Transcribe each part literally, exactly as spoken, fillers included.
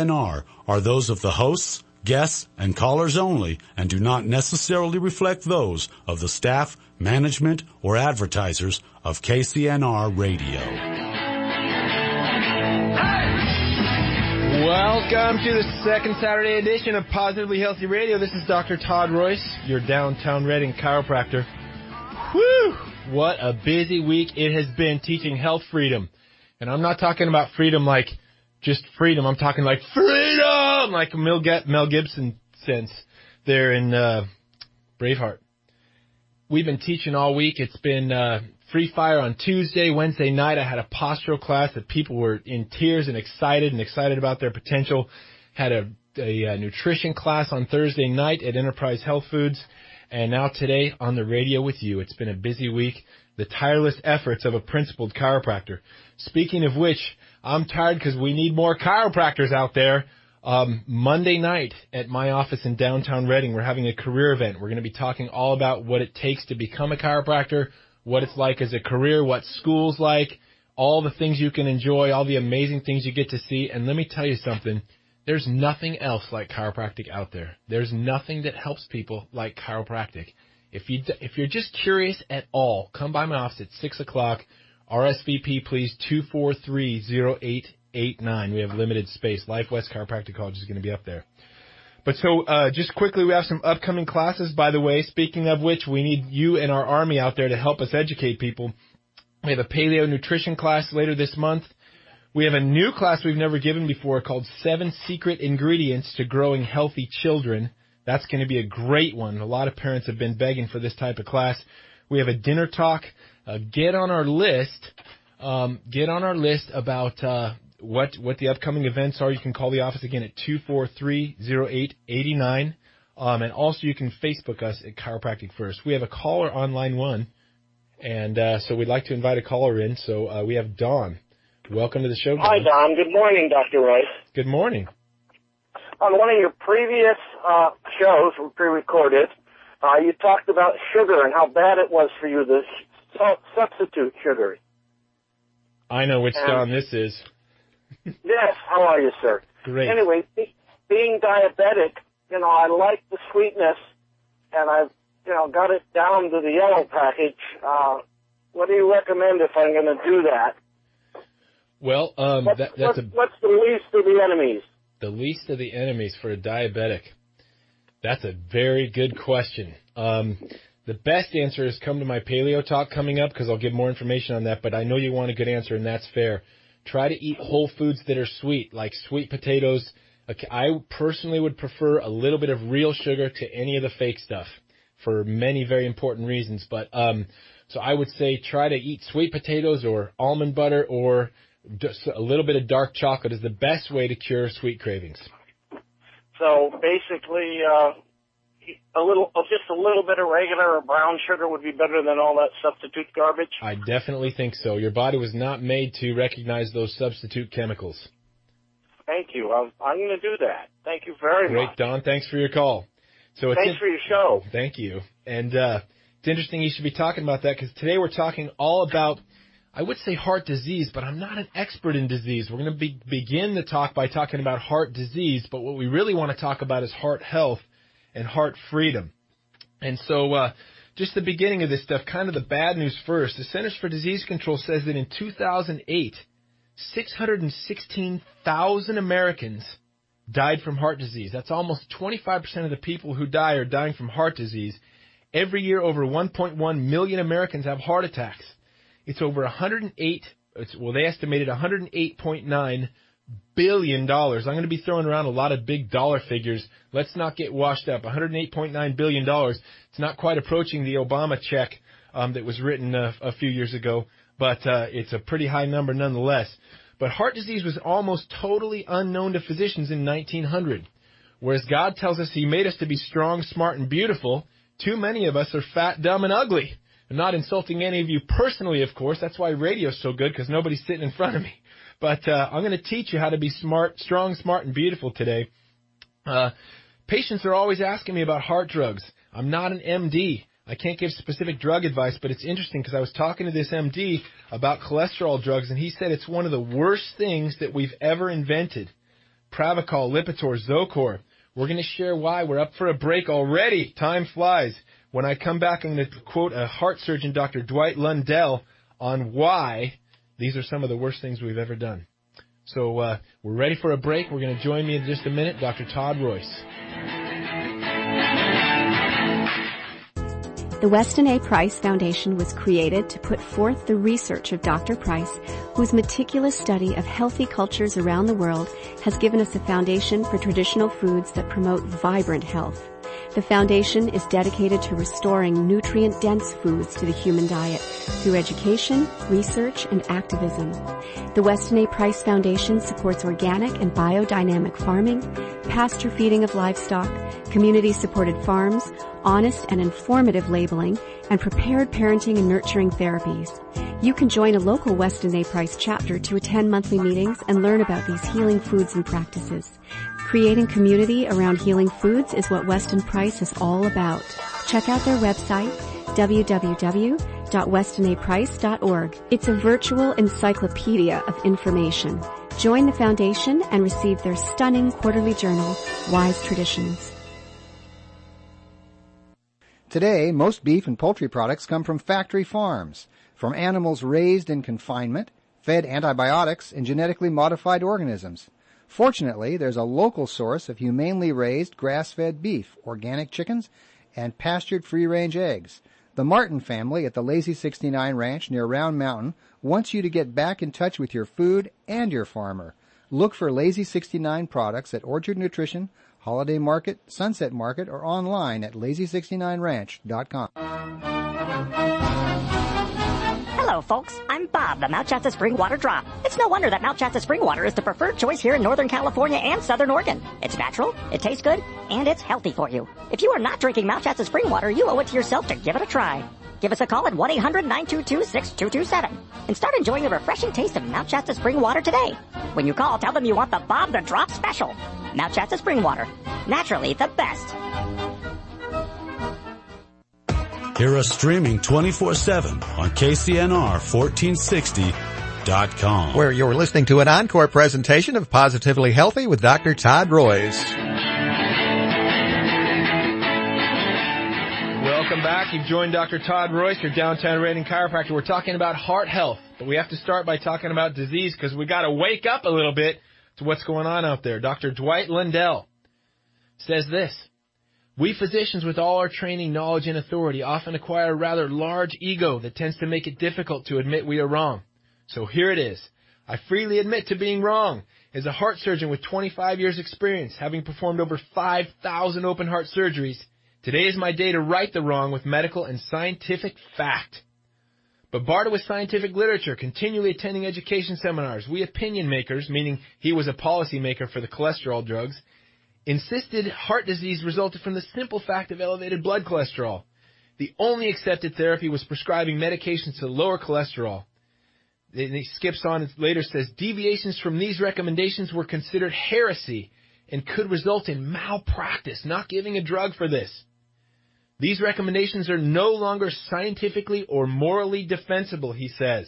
N R are those of the hosts, guests, and callers only and do not necessarily reflect those of the staff, management, or advertisers of K C N R Radio. Welcome to the second Saturday edition of Positively Healthy Radio. This is Doctor Todd Royce, your downtown Reading chiropractor. Whew! What a busy week it has been teaching health freedom. And I'm not talking about freedom like just freedom. I'm talking like freedom, like Mel, Mel Gibson sense there in uh, Braveheart. We've been teaching all week. It's been uh, free fire on Tuesday. Wednesday night, I had a postural class that people were in tears and excited and excited about their potential. Had a, a, a nutrition class on Thursday night at Enterprise Health Foods. And now today on the radio with you. It's been a busy week. The tireless efforts of a principled chiropractor. Speaking of which, I'm tired because we need more chiropractors out there. Um, Monday night at my office in downtown Reading, we're having a career event. We're going to be talking all about what it takes to become a chiropractor, what it's like as a career, what school's like, all the things you can enjoy, all the amazing things you get to see. And let me tell you something. There's nothing else like chiropractic out there. There's nothing that helps people like chiropractic. If you if you're just curious at all, come by my office at six o'clock. R S V P, please, two four three, zero eight eight nine. We have limited space. Life West Chiropractic College is going to be up there. But so uh, just quickly, we have some upcoming classes, by the way. Speaking of which, we need you and our Army out there to help us educate people. We have a paleo nutrition class later this month. We have a new class we've never given before called Seven Secret Ingredients to Growing Healthy Children. That's going to be a great one. A lot of parents have been begging for this type of class. We have a dinner talk. Uh, get on our list. Um, get on our list about uh, what what the upcoming events are. You can call the office again at two four three, zero eight eight nine. Um, and also you can Facebook us at Chiropractic First. We have a caller on line one. And uh, so we'd like to invite a caller in. So uh, we have Dawn. Welcome to the show, Dawn. Hi, Don. Good morning, Doctor Royce. Good morning. On one of your previous uh, shows, pre-recorded, uh, you talked about sugar and how bad it was for you, the salt substitute sugar. I know which and, Don this is. Yes. How are you, sir? Great. Anyway, be, being diabetic, you know, I like the sweetness, and I've, you know, got it down to the yellow package. Uh, what do you recommend if I'm going to do that? Well, um, what's, that, that's what's, a, what's the least of the enemies? The least of the enemies for a diabetic. That's a very good question. Um, the best answer is come to my paleo talk coming up because I'll give more information on that, but I know you want a good answer, and that's fair. Try to eat whole foods that are sweet, like sweet potatoes. I personally would prefer a little bit of real sugar to any of the fake stuff for many very important reasons. But um, so I would say try to eat sweet potatoes or almond butter or just a little bit of dark chocolate is the best way to cure sweet cravings. So basically, uh, a little, just a little bit of regular or brown sugar would be better than all that substitute garbage? I definitely think so. Your body was not made to recognize those substitute chemicals. Thank you. I'm, I'm going to do that. Thank you very Great, much. Great, Don. Thanks for your call. So it's Thanks in- for your show. Thank you. And uh, it's interesting you should be talking about that because today we're talking all about, I would say heart disease, but I'm not an expert in disease. We're going to be, begin the talk by talking about heart disease, but what we really want to talk about is heart health and heart freedom. And so uh, just the beginning of this stuff, kind of the bad news first. The Centers for Disease Control says that in two thousand eight, six hundred sixteen thousand Americans died from heart disease. That's almost twenty-five percent of the people who die are dying from heart disease. Every year, over one point one million Americans have heart attacks. It's over one hundred eight, it's, well, they estimated one hundred eight point nine billion dollars. I'm going to be throwing around a lot of big dollar figures. Let's not get washed up. one hundred eight point nine billion dollars. It's not quite approaching the Obama check um, that was written a, a few years ago, but uh, it's a pretty high number nonetheless. But heart disease was almost totally unknown to physicians in nineteen hundred. Whereas God tells us He made us to be strong, smart, and beautiful, too many of us are fat, dumb, and ugly. I'm not insulting any of you personally, of course. That's why radio's so good, because nobody's sitting in front of me. But uh, I'm going to teach you how to be smart, strong, smart, and beautiful today. Uh, patients are always asking me about heart drugs. I'm not an M D. I can't give specific drug advice, but it's interesting because I was talking to this M D about cholesterol drugs, and he said it's one of the worst things that we've ever invented. Pravachol, Lipitor, Zocor. We're going to share why. We're up for a break already. Time flies. When I come back, I'm going to quote a heart surgeon, Doctor Dwight Lundell, on why these are some of the worst things we've ever done. So uh, we're ready for a break. We're going to join me in just a minute, Doctor Todd Royce. The Weston A. Price Foundation was created to put forth the research of Doctor Price, whose meticulous study of healthy cultures around the world has given us a foundation for traditional foods that promote vibrant health. The foundation is dedicated to restoring nutrient-dense foods to the human diet through education, research, and activism. The Weston A. Price Foundation supports organic and biodynamic farming, pasture feeding of livestock, community-supported farms, honest and informative labeling, and prepared parenting and nurturing therapies. You can join a local Weston A. Price chapter to attend monthly meetings and learn about these healing foods and practices. Creating community around healing foods is what Weston Price is all about. Check out their website, w w w dot weston a price dot org. It's a virtual encyclopedia of information. Join the foundation and receive their stunning quarterly journal, Wise Traditions. Today, most beef and poultry products come from factory farms, from animals raised in confinement, fed antibiotics, and genetically modified organisms. Fortunately, there's a local source of humanely raised grass-fed beef, organic chickens, and pastured free-range eggs. The Martin family at the Lazy sixty-nine Ranch near Round Mountain wants you to get back in touch with your food and your farmer. Look for Lazy sixty-nine products at Orchard Nutrition, Holiday Market, Sunset Market, or online at lazy sixty-nine ranch dot com. Hello, folks. I'm Bob, the Mount Shasta Spring Water Drop. It's no wonder that Mount Shasta Spring Water is the preferred choice here in Northern California and Southern Oregon. It's natural, it tastes good, and it's healthy for you. If you are not drinking Mount Shasta Spring Water, you owe it to yourself to give it a try. Give us a call at one eight hundred nine two two six two two seven and start enjoying the refreshing taste of Mount Shasta Spring Water today. When you call, tell them you want the Bob the Drop special. Mount Shasta Spring Water. Naturally the best. Hear us streaming twenty-four seven on K C N R fourteen sixty dot com. Where you're listening to an encore presentation of Positively Healthy with Doctor Todd Royce. Welcome back. You've joined Doctor Todd Royce, your downtown rating chiropractor. We're talking about heart health, but we have to start by talking about disease because we got to wake up a little bit to what's going on out there. Doctor Dwight Lundell says this: we physicians with all our training, knowledge, and authority often acquire a rather large ego that tends to make it difficult to admit we are wrong. So here it is. I freely admit to being wrong. As a heart surgeon with twenty-five years experience, having performed over five thousand open heart surgeries, today is my day to right the wrong with medical and scientific fact. But barred with scientific literature, continually attending education seminars, we opinion makers, meaning he was a policy maker for the cholesterol drugs, insisted heart disease resulted from the simple fact of elevated blood cholesterol. The only accepted therapy was prescribing medications to lower cholesterol. And he skips on and later says, deviations from these recommendations were considered heresy and could result in malpractice, not giving a drug for this. These recommendations are no longer scientifically or morally defensible, he says.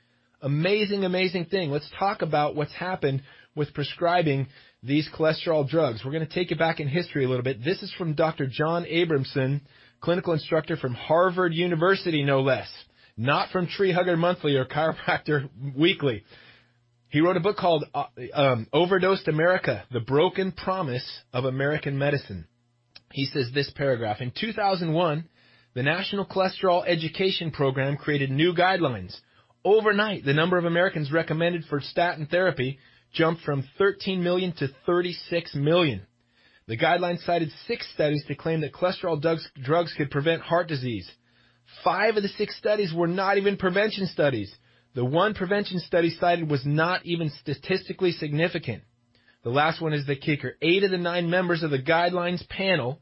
Amazing, amazing thing. Let's talk about what's happened with prescribing these cholesterol drugs. We're going to take it back in history a little bit. This is from Doctor John Abramson, clinical instructor from Harvard University, no less. Not from Tree Hugger Monthly or Chiropractor Weekly. He wrote a book called uh, um, Overdosed America, The Broken Promise of American Medicine. He says this paragraph: in two thousand one, the National Cholesterol Education Program created new guidelines. Overnight, the number of Americans recommended for statin therapy jumped from thirteen million to thirty-six million. The guidelines cited six studies to claim that cholesterol drugs, drugs could prevent heart disease. Five of the six studies were not even prevention studies. The one prevention study cited was not even statistically significant. The last one is the kicker. Eight of the nine members of the guidelines panel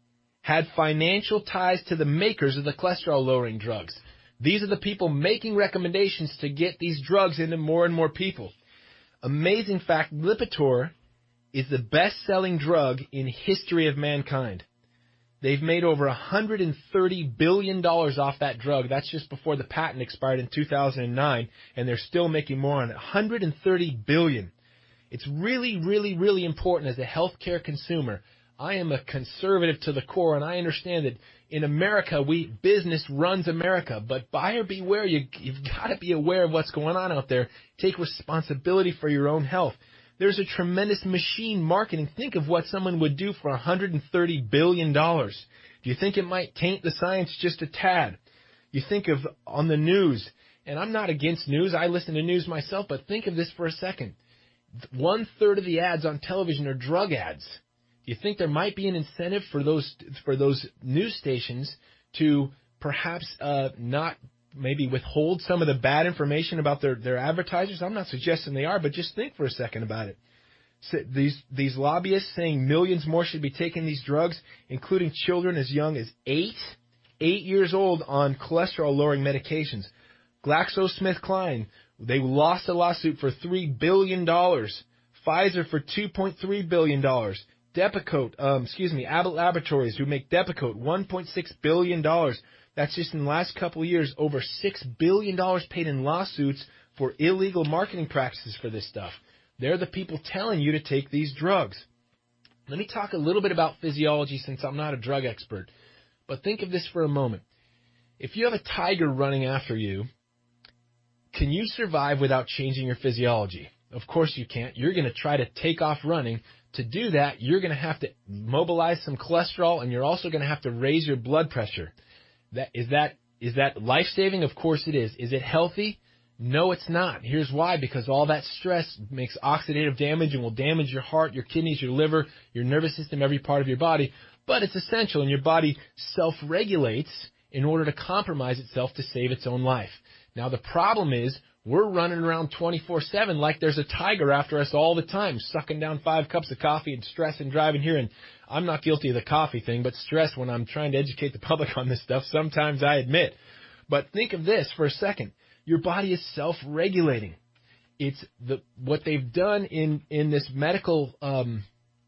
had financial ties to the makers of the cholesterol-lowering drugs. These are the people making recommendations to get these drugs into more and more people. Amazing fact, Lipitor is the best-selling drug in history of mankind. They've made over one hundred thirty billion dollars off that drug. That's just before the patent expired in two thousand nine, and they're still making more on it. one hundred thirty billion dollars. It's really, really, really important as a healthcare consumer. I am a conservative to the core, and I understand that in America, we business runs America. But buyer beware. You, you've got to be aware of what's going on out there. Take responsibility for your own health. There's a tremendous machine marketing. Think of what someone would do for one hundred thirty billion dollars. Do you think it might taint the science just a tad? You think of on the news, and I'm not against news. I listen to news myself, but think of this for a second. One third of the ads on television are drug ads. Do you think there might be an incentive for those for those news stations to perhaps uh, not maybe withhold some of the bad information about their, their advertisers? I'm not suggesting they are, but just think for a second about it. So these these lobbyists saying millions more should be taking these drugs, including children as young as eight, eight years old on cholesterol-lowering medications. GlaxoSmithKline, they lost a lawsuit for three billion dollars. Pfizer for two point three billion dollars. Depakote, um, excuse me, Abbott Laboratories, who make Depakote, one point six billion dollars. That's just in the last couple of years, over six billion dollars paid in lawsuits for illegal marketing practices for this stuff. They're the people telling you to take these drugs. Let me talk a little bit about physiology since I'm not a drug expert. But think of this for a moment. If you have a tiger running after you, can you survive without changing your physiology? Of course you can't. You're going to try to take off running. To do that, you're going to have to mobilize some cholesterol, and you're also going to have to raise your blood pressure. That, is that is that life-saving? Of course it is. Is it healthy? No, it's not. Here's why. Because all that stress makes oxidative damage and will damage your heart, your kidneys, your liver, your nervous system, every part of your body. But it's essential, and your body self-regulates in order to compromise itself to save its own life. Now, the problem is we're running around twenty-four seven like there's a tiger after us all the time, sucking down five cups of coffee and stress and driving here. And I'm not guilty of the coffee thing, but stress when I'm trying to educate the public on this stuff, sometimes I admit. But think of this for a second. Your body is self-regulating. It's the what they've done in, in this medical um,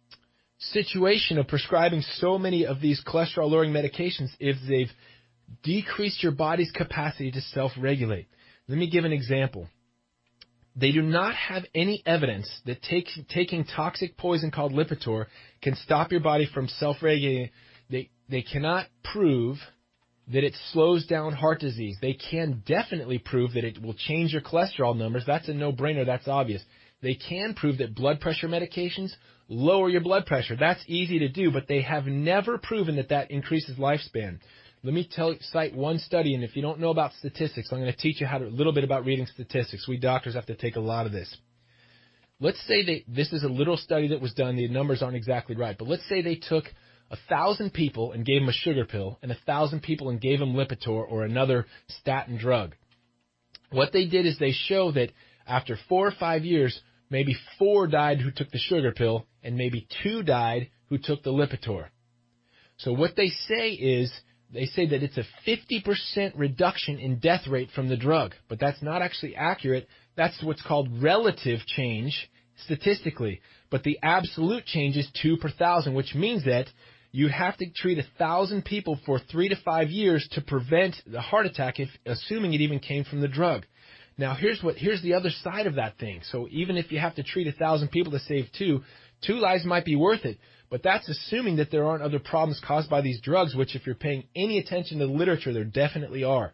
situation of prescribing so many of these cholesterol-lowering medications is they've decreased your body's capacity to self-regulate. Let me give an example. They do not have any evidence that take, taking toxic poison called Lipitor can stop your body from self-regulating. They, they cannot prove that it slows down heart disease. They can definitely prove that it will change your cholesterol numbers. That's a no-brainer. That's obvious. They can prove that blood pressure medications lower your blood pressure. That's easy to do, but they have never proven that that increases lifespan. Let me tell, cite one study, and if you don't know about statistics, I'm going to teach you how to, a little bit about reading statistics. We doctors have to take a lot of this. Let's say they, this is a little study that was done. The numbers aren't exactly right, but let's say they took a thousand people and gave them a sugar pill, and a thousand people and gave them Lipitor or another statin drug. What they did is they show that after four or five years, maybe four died who took the sugar pill, and maybe two died who took the Lipitor. So what they say is, they say that it's a fifty percent reduction in death rate from the drug, but that's not actually accurate. That's what's called relative change statistically, but the absolute change is two per thousand, which means that you have to treat a thousand people for three to five years to prevent the heart attack, if assuming it even came from the drug. Now, here's what here's the other side of that thing. So even if you have to treat a thousand people to save two, two lives might be worth it. But that's assuming that there aren't other problems caused by these drugs, which if you're paying any attention to the literature, there definitely are.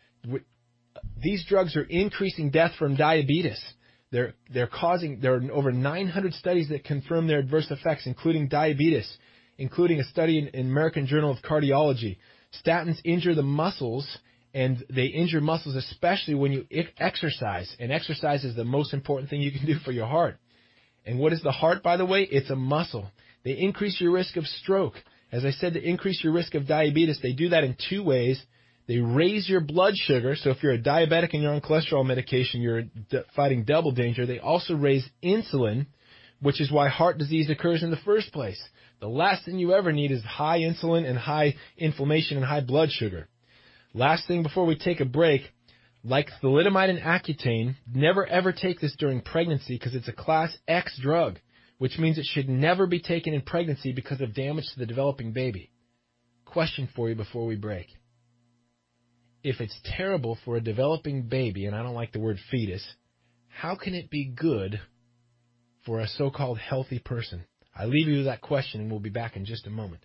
These drugs are increasing death from diabetes. They're, they're causing, there are over nine hundred studies that confirm their adverse effects, including diabetes, including a study in, in American Journal of Cardiology. Statins injure the muscles, and they injure muscles especially when you exercise. And exercise is the most important thing you can do for your heart. And what is the heart, by the way? It's a muscle. They increase your risk of stroke. As I said, to increase your risk of diabetes, they do that in two ways. They raise your blood sugar. So if you're a diabetic and you're on cholesterol medication, you're d- fighting double danger. They also raise insulin, which is why heart disease occurs in the first place. The last thing you ever need is high insulin and high inflammation and high blood sugar. Last thing before we take a break, like thalidomide and Accutane, never ever take this during pregnancy because it's a class X drug, which means it should never be taken in pregnancy because of damage to the developing baby. Question for you before we break. If it's terrible for a developing baby, and I don't like the word fetus, how can it be good for a so-called healthy person? I leave you with that question, and we'll be back in just a moment.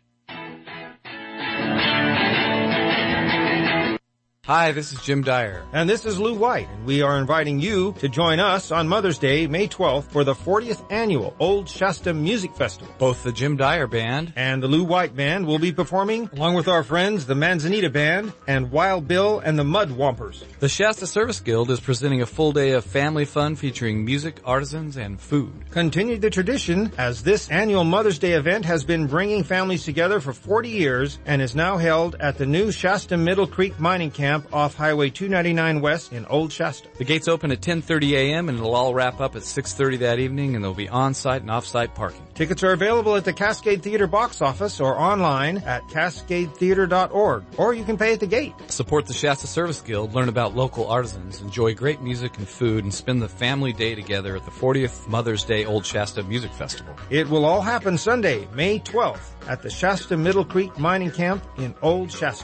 Hi, this is Jim Dyer. And this is Lou White, and we are inviting you to join us on Mother's Day, May twelfth, for the fortieth Annual Old Shasta Music Festival. Both the Jim Dyer Band and the Lou White Band will be performing, along with our friends, the Manzanita Band, and Wild Bill and the Mud Wompers. The Shasta Service Guild is presenting a full day of family fun featuring music, artisans, and food. Continue the tradition, as this annual Mother's Day event has been bringing families together for forty years and is now held at the new Shasta Middle Creek Mining Camp off Highway two ninety-nine West in Old Shasta. The gates open at ten thirty a.m. and it'll all wrap up at six thirty that evening, and there'll be on-site and off-site parking. Tickets are available at the Cascade Theater box office or online at cascade theater dot org, or you can pay at the gate. Support the Shasta Service Guild, learn about local artisans, enjoy great music and food, and spend the family day together at the fortieth Mother's Day Old Shasta Music Festival. It will all happen Sunday, May twelfth, at the Shasta Middle Creek Mining Camp in Old Shasta.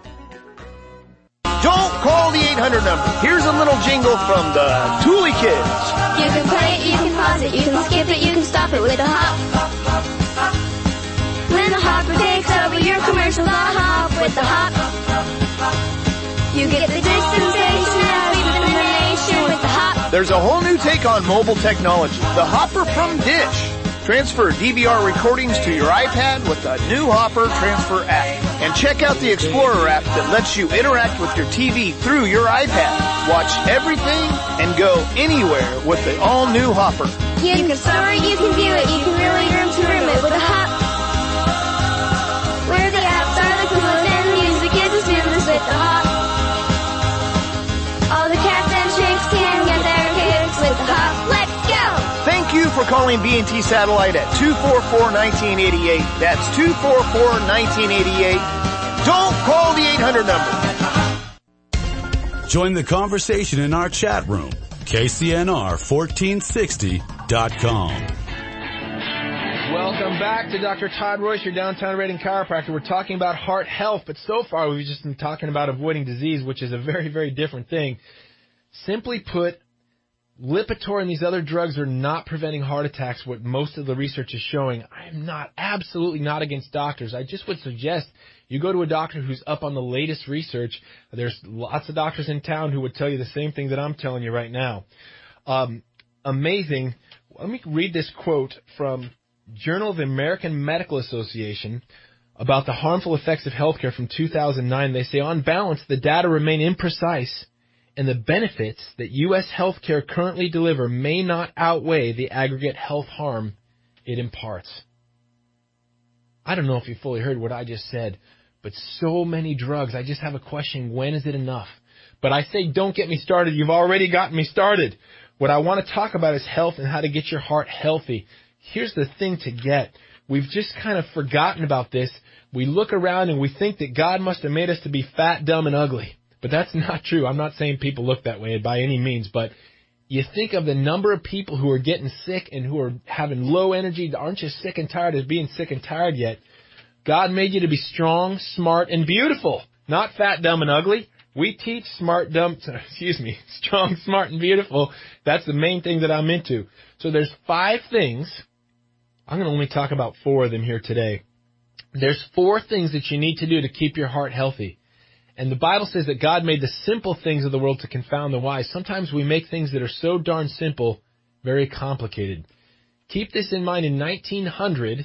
Don't call the eight hundred number. Here's a little jingle from the Thule Kids. You can play it, you can pause it, you can skip it, you can stop it with a hop. When the hopper takes over your commercials, I'll hop with the hop. You get the distance, information with the hop. There's a whole new take on mobile technology. The Hopper from Dish. Transfer D V R recordings to your iPad with the new Hopper Transfer app. And check out the Explorer app that lets you interact with your T V through your iPad. Watch everything and go anywhere with the all-new Hopper. You can store it, you can view it, you can really room to room it with a hop. Where the apps are the coolest and the music is the smoothest with the hop. All the cats and chicks can get their kicks with the hop. Let's go! Thank you for calling B and T Satellite at two four four, one nine eight eight. That's two four four, one nine eight eight. Don't call the eight hundred number. Join the conversation in our chat room, K C N R fourteen sixty dot com. Welcome back to Doctor Todd Royce, your downtown Redding chiropractor. We're talking about heart health, but so far we've just been talking about avoiding disease, which is a very, very different thing. Simply put, Lipitor and these other drugs are not preventing heart attacks, what most of the research is showing. I'm not, absolutely not against doctors. I just would suggest you go to a doctor who's up on the latest research. There's lots of doctors in town who would tell you the same thing that I'm telling you right now. Um, amazing. Let me read this quote from Journal of the American Medical Association about the harmful effects of healthcare from two thousand nine. They say, on balance, the data remain imprecise, and the benefits that U S healthcare currently deliver may not outweigh the aggregate health harm it imparts. I don't know if you fully heard what I just said, but so many drugs, I just have a question, when is it enough? But I say don't get me started. You've already gotten me started. What I want to talk about is health and how to get your heart healthy. Here's the thing to get. We've just kind of forgotten about this. We look around and we think that God must have made us to be fat, dumb, and ugly. But that's not true. I'm not saying people look that way by any means, but you think of the number of people who are getting sick and who are having low energy. Aren't you sick and tired of being sick and tired yet? God made you to be strong, smart, and beautiful, not fat, dumb, and ugly. We teach smart, dumb, excuse me, strong, smart, and beautiful. That's the main thing that I'm into. So there's five things. I'm going to only talk about four of them here today. There's four things that you need to do to keep your heart healthy. And the Bible says that God made the simple things of the world to confound the wise. Sometimes we make things that are so darn simple very complicated. Keep this in mind. In nineteen hundred,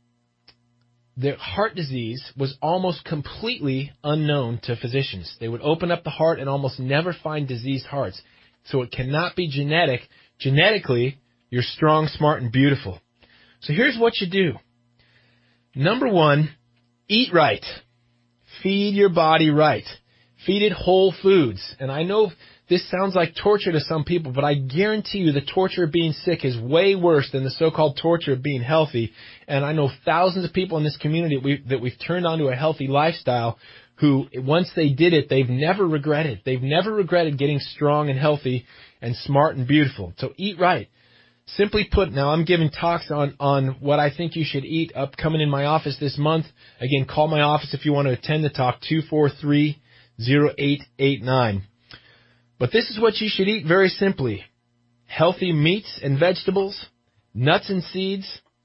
the heart disease was almost completely unknown to physicians. They would open up the heart and almost never find diseased hearts. So it cannot be genetic. Genetically, you're strong, smart, and beautiful. So here's what you do. Number one, eat right. Feed your body right. Feed it whole foods. And I know this sounds like torture to some people, but I guarantee you the torture of being sick is way worse than the so-called torture of being healthy. And I know thousands of people in this community that we've, that we've turned onto a healthy lifestyle who, once they did it, they've never regretted. They've never regretted getting strong and healthy and smart and beautiful. So eat right. Simply put, now I'm giving talks on, on what I think you should eat upcoming in my office this month. Again, call my office if you want to attend the talk, two four three, zero eight eight nine. But this is what you should eat very simply. Healthy meats and vegetables, nuts and seeds,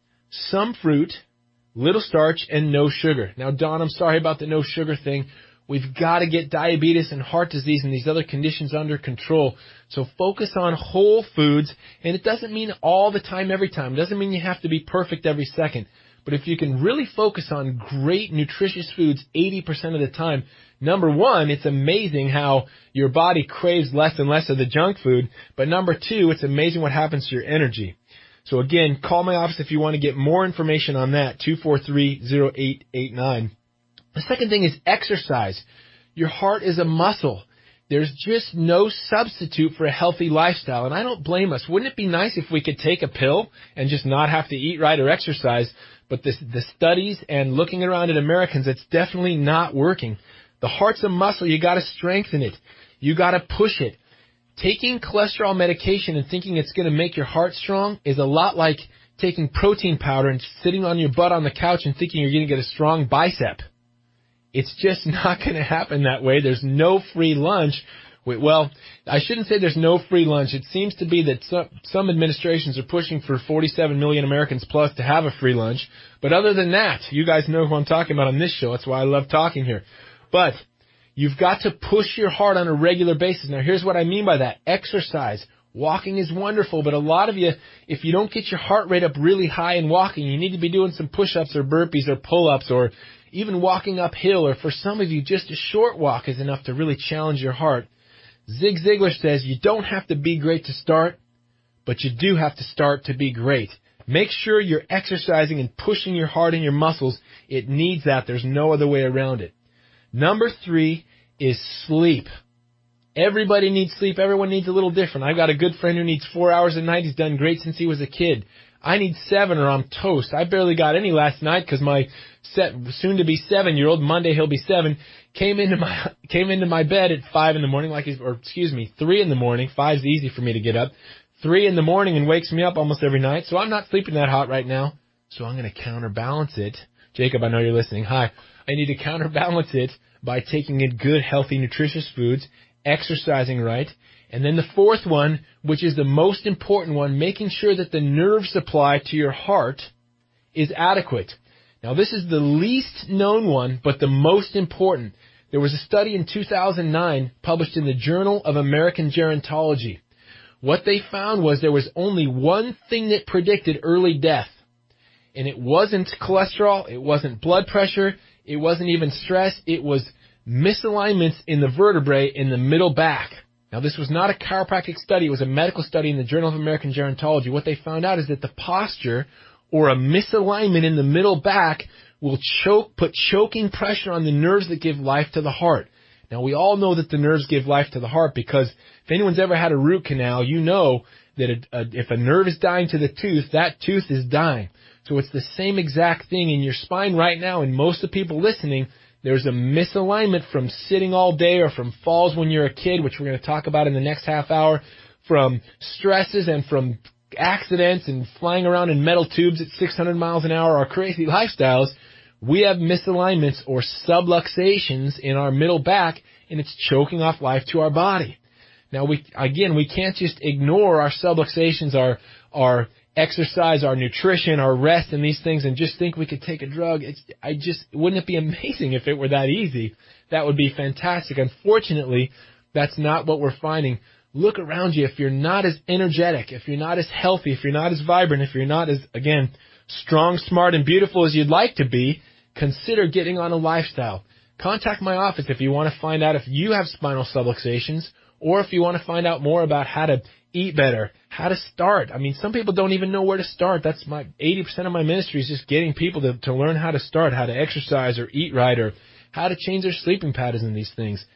some fruit, little starch, and no sugar. Now, Don, I'm sorry about the no sugar thing. We've got to get diabetes and heart disease and these other conditions under control. So focus on whole foods, and it doesn't mean all the time, every time. It doesn't mean you have to be perfect every second. But if you can really focus on great, nutritious foods eighty percent of the time, number one, it's amazing how your body craves less and less of the junk food. But number two, it's amazing what happens to your energy. So again, call my office if you want to get more information on that, two four three, zero eight eight nine. The second thing is exercise. Your heart is a muscle. There's just no substitute for a healthy lifestyle, and I don't blame us. Wouldn't it be nice if we could take a pill and just not have to eat right or exercise? But this, the studies and looking around at Americans, it's definitely not working. The heart's a muscle. You got to strengthen it. You got to push it. Taking cholesterol medication and thinking it's going to make your heart strong is a lot like taking protein powder and sitting on your butt on the couch and thinking you're going to get a strong bicep. It's just not going to happen that way. There's no free lunch. Well, I shouldn't say there's no free lunch. It seems to be that some, some administrations are pushing for forty-seven million Americans plus to have a free lunch. But other than that, you guys know who I'm talking about on this show. That's why I love talking here. But you've got to push your heart on a regular basis. Now, here's what I mean by that. Exercise. Walking is wonderful, but a lot of you, if you don't get your heart rate up really high in walking, you need to be doing some push-ups or burpees or pull-ups or even walking uphill, or for some of you, just a short walk is enough to really challenge your heart. Zig Ziglar says you don't have to be great to start, but you do have to start to be great. Make sure you're exercising and pushing your heart and your muscles. It needs that. There's no other way around it. Number three is sleep. Everybody needs sleep. Everyone needs a little different. I've got a good friend who needs four hours a night. He's done great since he was a kid. I need seven or I'm toast. I barely got any last night because my set, soon-to-be seven-year-old, Monday he'll be seven, came into my came into my bed at five in the morning, like he's, or excuse me, three in the morning. Five's easy for me to get up. Three in the morning and wakes me up almost every night. So I'm not sleeping that hot right now. So I'm going to counterbalance it. Jacob, I know you're listening. Hi. I need to counterbalance it by taking in good, healthy, nutritious foods, exercising right. And then the fourth one, which is the most important one, making sure that the nerve supply to your heart is adequate. Now, this is the least known one, but the most important. There was a study in two thousand nine published in the Journal of American Gerontology. What they found was there was only one thing that predicted early death. And it wasn't cholesterol, it wasn't blood pressure, it wasn't even stress, it was misalignments in the vertebrae in the middle back. Now, this was not a chiropractic study. It was a medical study in the Journal of American Gerontology. What they found out is that the posture or a misalignment in the middle back will choke, put choking pressure on the nerves that give life to the heart. Now, we all know that the nerves give life to the heart because if anyone's ever had a root canal, you know that a, a, if a nerve is dying to the tooth, that tooth is dying. So it's the same exact thing in your spine right now, and most of the people listening, there's a misalignment from sitting all day or from falls when you're a kid, which we're going to talk about in the next half hour, from stresses and from accidents and flying around in metal tubes at six hundred miles an hour or crazy lifestyles. We have misalignments or subluxations in our middle back, and it's choking off life to our body. Now, we again, we can't just ignore our subluxations, our our exercise, our nutrition, our rest, and these things, and just think we could take a drug. It's, I just, wouldn't it be amazing if it were that easy? That would be fantastic. Unfortunately, that's not what we're finding. Look around you. If you're not as energetic, if you're not as healthy, if you're not as vibrant, if you're not as, again, strong, smart, and beautiful as you'd like to be, consider getting on a lifestyle. Contact my office if you want to find out if you have spinal subluxations, or if you want to find out more about how to eat better, how to start. I mean, some people don't even know where to start. That's my eighty percent of my ministry is just getting people to, to learn how to start, how to exercise or eat right, or how to change their sleeping patterns and these things.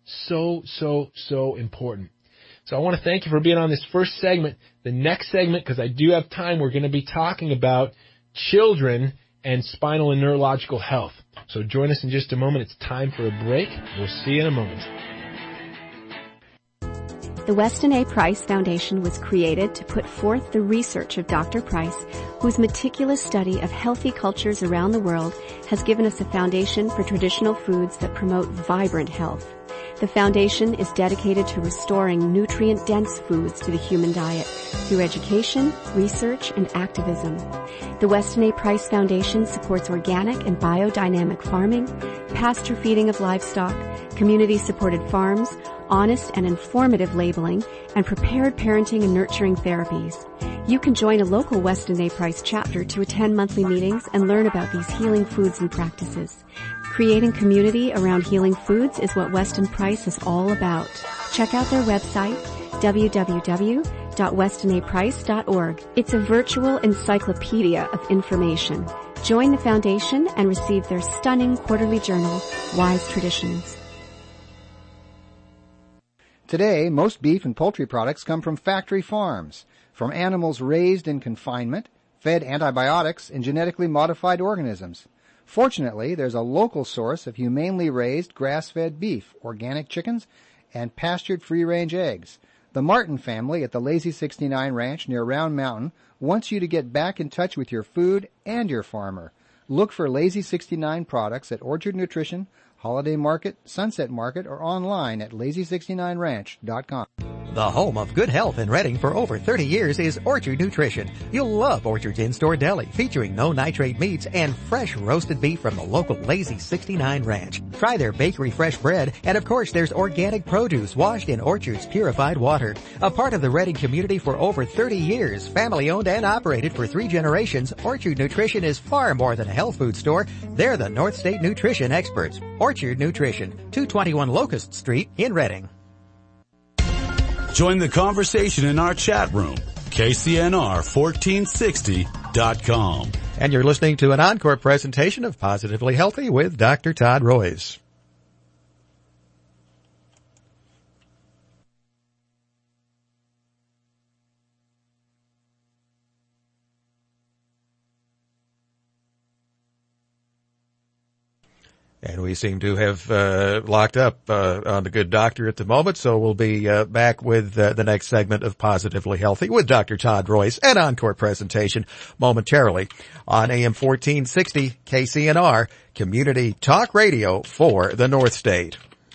So, so, so important. So I want to thank you for being on this first segment. The next segment, because I do have time, we're going to be talking about children and spinal and neurological health. So join us in just a moment. It's time for a break. We'll see you in a moment. The Weston A. Price Foundation was created to put forth the research of Doctor Price, whose meticulous study of healthy cultures around the world has given us a foundation for traditional foods that promote vibrant health. The foundation is dedicated to restoring nutrient-dense foods to the human diet through education, research, and activism. The Weston A. Price Foundation supports organic and biodynamic farming, pasture feeding of livestock, community-supported farms, honest and informative labeling, and prepared parenting and nurturing therapies. You can join a local Weston A. Price chapter to attend monthly meetings and learn about these healing foods and practices. Creating community around healing foods is what Weston Price is all about. Check out their website, w w w dot weston a price dot org. It's a virtual encyclopedia of information. Join the foundation and receive their stunning quarterly journal, Wise Traditions. Today, most beef and poultry products come from factory farms, from animals raised in confinement, fed antibiotics, and genetically modified organisms. Fortunately, there's a local source of humanely raised grass-fed beef, organic chickens, and pastured free-range eggs. The Martin family at the Lazy sixty-nine Ranch near Round Mountain wants you to get back in touch with your food and your farmer. Look for Lazy sixty-nine products at Orchard Nutrition, Holiday Market, Sunset Market, or online at lazy sixty-nine ranch dot com. The home of good health in Reading for over thirty years is Orchard Nutrition. You'll love Orchard's in-store deli featuring no nitrate meats and fresh roasted beef from the local Lazy sixty-nine Ranch. Try their bakery fresh bread, and of course there's organic produce washed in Orchard's purified water. A part of the Reading community for over thirty years, family owned and operated for three generations, Orchard Nutrition is far more than a health food store. They're the North State Nutrition experts. Orchard Nutrition, two twenty-one Locust Street in Reading. Join the conversation in our chat room, K C N R fourteen sixty dot com. And you're listening to an encore presentation of Positively Healthy with Doctor Todd Royce. And we seem to have uh, locked up uh, on the good doctor at the moment, so we'll be uh, back with uh, the next segment of Positively Healthy with Doctor Todd Royce, an encore presentation momentarily on A M fourteen sixty K C N R, Community Talk Radio for the North State.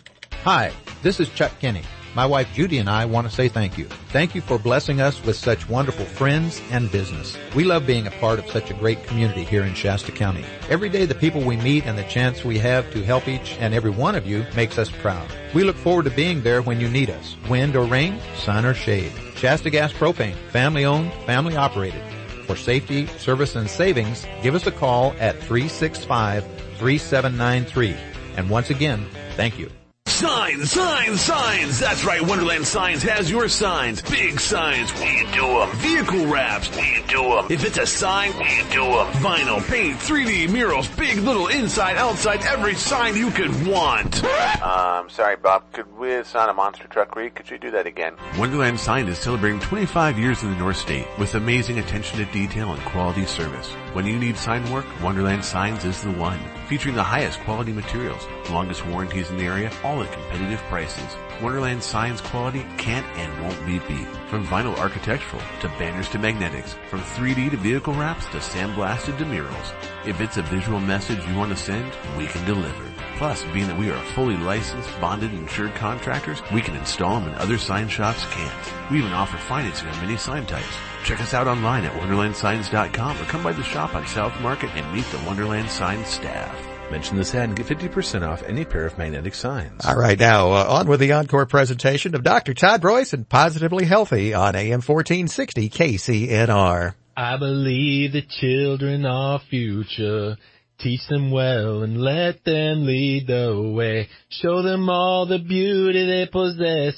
Hi, this is Chuck Kinney. My wife Judy and I want to say thank you. Thank you for blessing us with such wonderful friends and business. We love being a part of such a great community here in Shasta County. Every day the people we meet and the chance we have to help each and every one of you makes us proud. We look forward to being there when you need us. Wind or rain, sun or shade. Shasta Gas Propane, family owned, family operated. For safety, service, and savings, give us a call at three six five, three seven nine three. And once again, thank you. Signs, signs, signs. That's right, Wonderland Signs has your signs. Big signs, we do them. Vehicle wraps, we do them. If it's a sign, we do them. Vinyl, paint, three D murals, big, little, inside, outside, every sign you could want. Um, sorry, Bob. Could we sign a monster truck read? Could you do that again? Wonderland Sign is celebrating twenty-five years in the North State with amazing attention to detail and quality service. When you need sign work, Wonderland Signs is the one. Featuring the highest quality materials, longest warranties in the area, all at competitive prices. Wonderland Signs quality can't and won't be beat. From vinyl architectural to banners to magnetics, from three D to vehicle wraps to sandblasted to murals. If it's a visual message you want to send, we can deliver. Plus, being that we are fully licensed, bonded, and insured contractors, we can install them and other sign shops can't. We even offer financing on many sign types. Check us out online at wonderland signs dot com or come by the shop on South Market and meet the Wonderland Signs staff. Mention this ad and get fifty percent off any pair of magnetic signs. All right, now uh, on with the encore presentation of Doctor Todd Royce and Positively Healthy on A M fourteen sixty K C N R. I believe the children are future. Teach them well and let them lead the way. Show them all the beauty they possess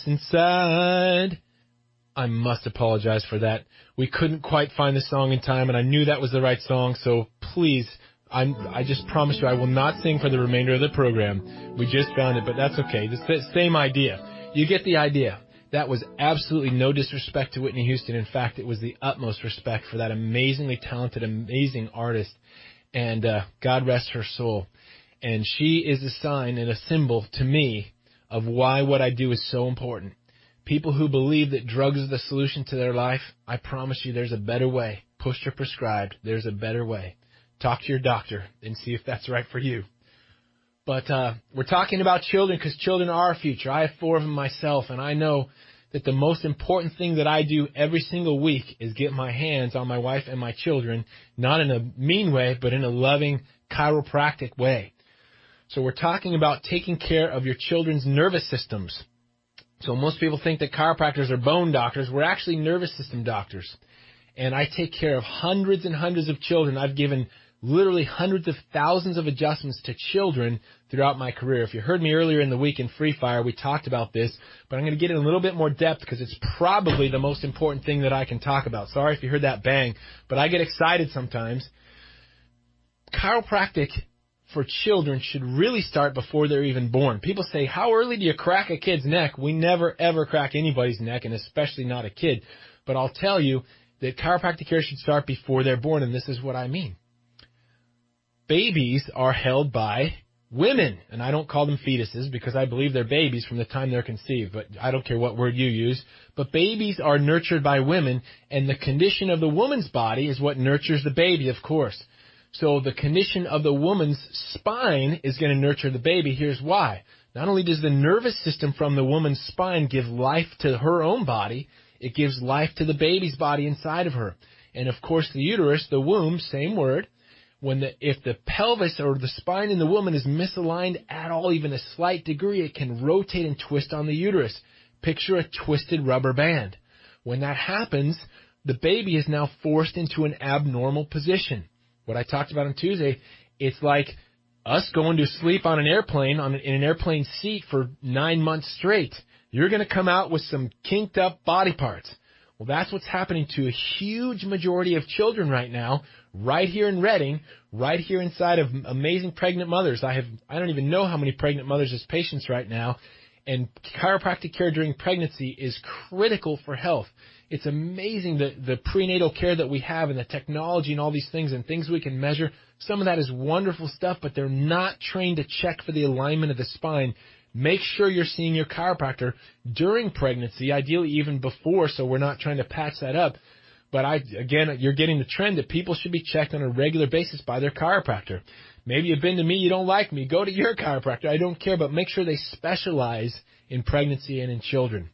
inside. I must apologize for that. We couldn't quite find the song in time, and I knew that was the right song, so please, I'm, I just promise you I will not sing for the remainder of the program. We just found it, but that's okay. The same idea. You get the idea. That was absolutely no disrespect to Whitney Houston. In fact, it was the utmost respect for that amazingly talented, amazing artist. And uh, God rest her soul. And she is a sign and a symbol to me of why what I do is so important. People who believe that drugs are the solution to their life, I promise you there's a better way. Pushed or prescribed, there's a better way. Talk to your doctor and see if that's right for you. But uh, we're talking about children because children are our future. I have four of them myself, and I know that the most important thing that I do every single week is get my hands on my wife and my children, not in a mean way, but in a loving, chiropractic way. So we're talking about taking care of your children's nervous systems. So most people think that chiropractors are bone doctors. We're actually nervous system doctors. And I take care of hundreds and hundreds of children. I've given literally hundreds of thousands of adjustments to children throughout my career. If you heard me earlier in the week in Free Fire, we talked about this, but I'm going to get in a little bit more depth because it's probably the most important thing that I can talk about. Sorry if you heard that bang, but I get excited sometimes. Chiropractic for children should really start before they're even born. People say, how early do you crack a kid's neck? We never, ever crack anybody's neck, and especially not a kid. But I'll tell you that chiropractic care should start before they're born, and this is what I mean. Babies are held by women, and I don't call them fetuses because I believe they're babies from the time they're conceived, but I don't care what word you use. But babies are nurtured by women, and the condition of the woman's body is what nurtures the baby, of course. So the condition of the woman's spine is going to nurture the baby. Here's why. Not only does the nervous system from the woman's spine give life to her own body, it gives life to the baby's body inside of her. And, of course, the uterus, the womb, same word. When the, if the pelvis or the spine in the woman is misaligned at all, even a slight degree, it can rotate and twist on the uterus. Picture a twisted rubber band. When that happens, the baby is now forced into an abnormal position. What I talked about on Tuesday, it's like us going to sleep on an airplane, on an, in an airplane seat for nine months straight. You're going to come out with some kinked up body parts. Well, that's what's happening to a huge majority of children right now, right here in Redding, right here inside of Amazing Pregnant Mothers. I have, I don't even know how many pregnant mothers as patients right now, and chiropractic care during pregnancy is critical for health. It's amazing the, the prenatal care that we have and the technology and all these things and things we can measure. Some of that is wonderful stuff, but they're not trained to check for the alignment of the spine. Make sure you're seeing your chiropractor during pregnancy, ideally even before, so we're not trying to patch that up. But I, again, you're getting the trend that people should be checked on a regular basis by their chiropractor. Maybe you've been to me, you don't like me, go to your chiropractor. I don't care, but make sure they specialize in pregnancy and in children.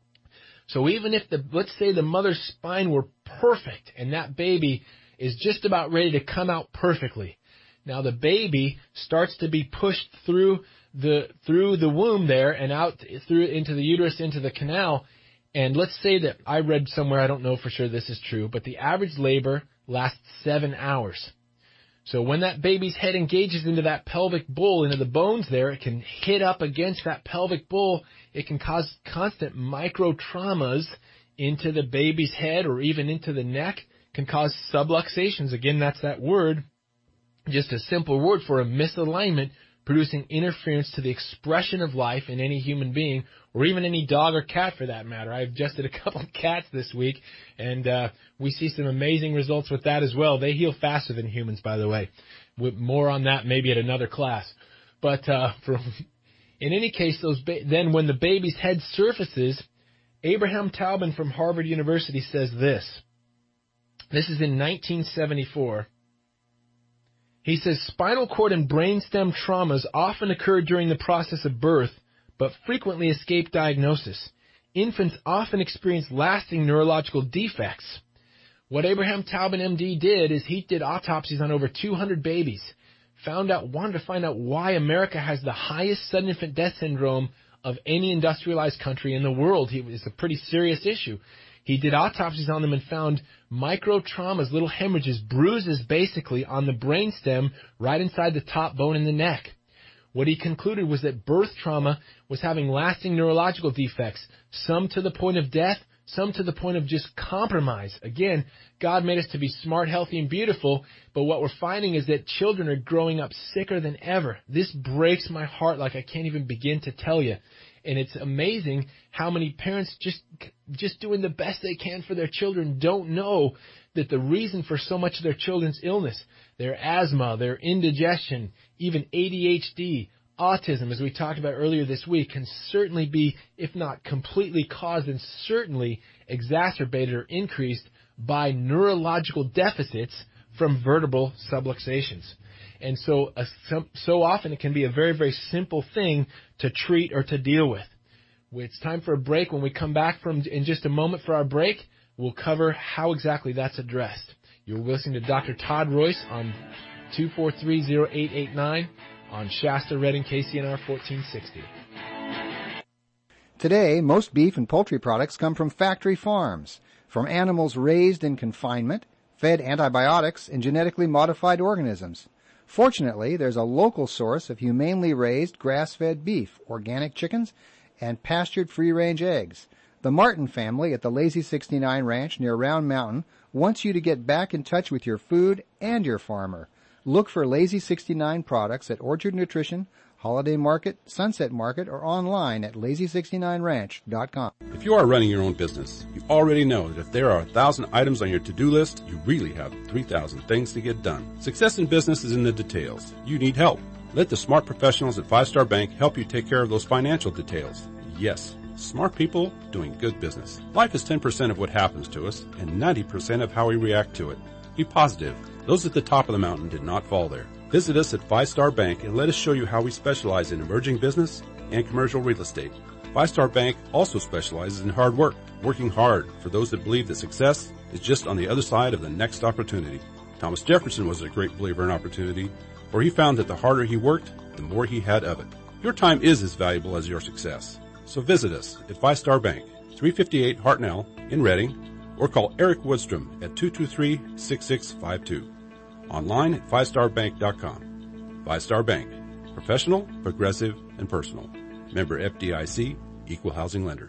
So even if the, let's say the mother's spine were perfect and that baby is just about ready to come out perfectly. Now the baby starts to be pushed through the through the womb there and out through into the uterus, into the canal. And let's say that I read somewhere, I don't know for sure this is true, but the average labor lasts seven hours. So when that baby's head engages into that pelvic bowl, into the bones there, it can hit up against that pelvic bowl. It can cause constant micro traumas into the baby's head or even into the neck, can cause subluxations. Again, that's that word, just a simple word for a misalignment, producing interference to the expression of life in any human being, or even any dog or cat for that matter. I've adjusted a couple of cats this week, and uh, we see some amazing results with that as well. They heal faster than humans, by the way. With more on that maybe at another class. But uh, from, in any case, those ba- then when the baby's head surfaces, Abraham Taubman from Harvard University says this. This is in nineteen seventy-four. He says, spinal cord and brainstem traumas often occur during the process of birth, but frequently escape diagnosis. Infants often experience lasting neurological defects. What Abraham Taubman, M D, did is he did autopsies on over two hundred babies, found out, wanted to find out why America has the highest sudden infant death syndrome of any industrialized country in the world. It's a pretty serious issue. He did autopsies on them and found micro traumas, little hemorrhages, bruises basically on the brainstem right inside the top bone in the neck. What he concluded was that birth trauma was having lasting neurological defects, some to the point of death, some to the point of just compromise. Again, God made us to be smart, healthy, and beautiful, but what we're finding is that children are growing up sicker than ever. This breaks my heart like I can't even begin to tell you. And it's amazing how many parents just just doing the best they can for their children don't know that the reason for so much of their children's illness, their asthma, their indigestion, even A D H D, autism, as we talked about earlier this week, can certainly be, if not completely caused, and certainly exacerbated or increased by neurological deficits from vertebral subluxations. And so, uh, so, so often it can be a very, very simple thing to treat or to deal with. It's time for a break. When we come back from in just a moment for our break, we'll cover how exactly that's addressed. You're listening to Doctor Todd Royce on two four three, zero eight eight nine on Shasta Redding K C N R fourteen sixty. Today, most beef and poultry products come from factory farms, from animals raised in confinement, fed antibiotics, and genetically modified organisms. Fortunately, there's a local source of humanely raised grass-fed beef, organic chickens, and pastured free-range eggs. The Martin family at the Lazy sixty-nine Ranch near Round Mountain wants you to get back in touch with your food and your farmer. Look for Lazy sixty-nine products at Orchard Nutrition, Holiday Market, Sunset Market, or online at lazy sixty-nine ranch dot com. If you are running your own business, you already know that if there are a thousand items on your to-do list, you really have three thousand things to get done. Success in business is in the details. You need help. Let the smart professionals at Five Star Bank help you take care of those financial details. Yes, smart people doing good business. Life is ten percent of what happens to us and ninety percent of how we react to it. Be positive. Those at the top of the mountain did not fall there. Visit us at Five Star Bank and let us show you how we specialize in emerging business and commercial real estate. Five Star Bank also specializes in hard work, working hard for those that believe that success is just on the other side of the next opportunity. Thomas Jefferson was a great believer in opportunity, for he found that the harder he worked, the more he had of it. Your time is as valuable as your success. So visit us at Five Star Bank, three fifty-eight Hartnell in Redding, or call Eric Woodstrom at two two three, six six five two. Online at five star bank dot com. Five Star Bank. Professional, progressive, and personal. Member F D I C, Equal Housing Lender.